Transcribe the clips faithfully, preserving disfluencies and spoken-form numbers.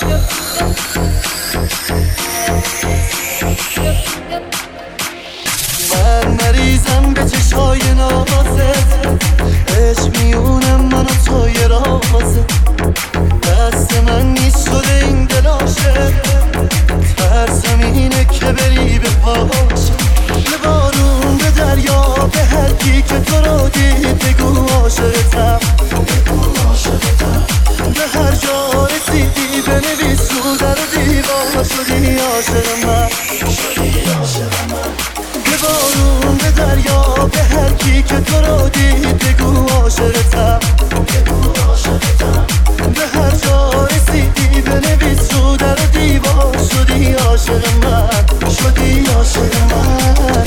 من مریضم به چشای نازت، عشق میونم من و توی رازت. دست من نیست شده این دل عاشق، ترسم اینه که بری به پاشه. یه بارون به دریا به هر کی که تو رو دید بگو عاشقتم، به هر جا رسیدی بنویس رو در دیوار شدی عاشق من. یه بارون به دریا به هر کی که تو رو دید بگو عاشقتم، به هر جا رسیدی بنویس رو در دیوار شدی عاشق من، شدی عاشق من.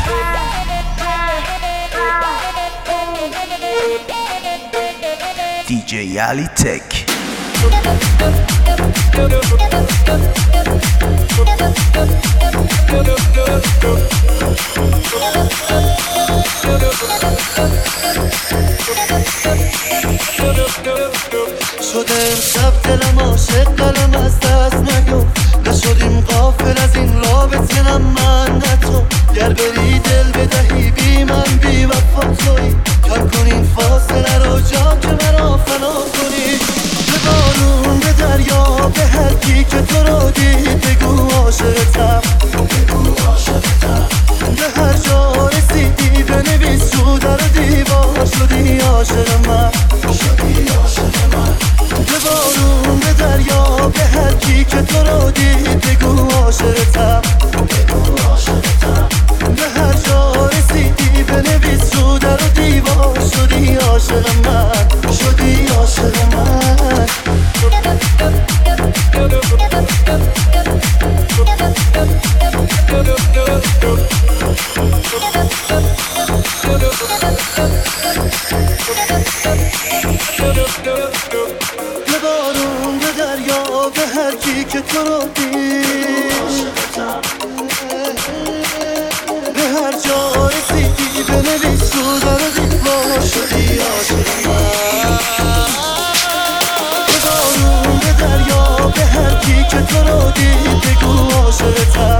دی جی علی تک. شده امشب دلم عاشق قلم از دست نیو، نشدیم غافل از این رابطه نه من نه تو. گر بری دل بدهی بی من بی وفا تویی، کم کن این فاصله رو جان که مرا فنا کنی. به بارون به دریا به هر کی که تو رو دید بگو عاشقتم، به هر جا رسیدی بنویس رو در دیوار شدی عاشق من، شدی عاشق من. به بارون به دریا به هر کی که تو رو دید بگو عاشقتم، به هر جا رسیدی بنویس رو در دیوار شدی عاشق من، شدی عاشق من. یه بارون به دریا به هر کی که تو رو دید، به هر جا رسیدی بنویس رو در دیوار شدی عاشق من. یه بارون به دریا به هر کی که تو رو دید بگو عاشقتم،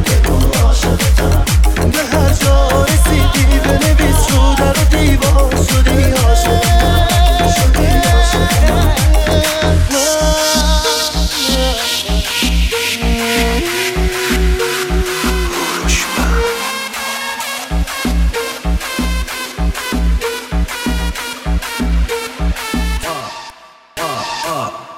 به هر جا رسیدی بنویس رو در دیوار شدی عاشق من، شدی عاشق من. Uh, uh.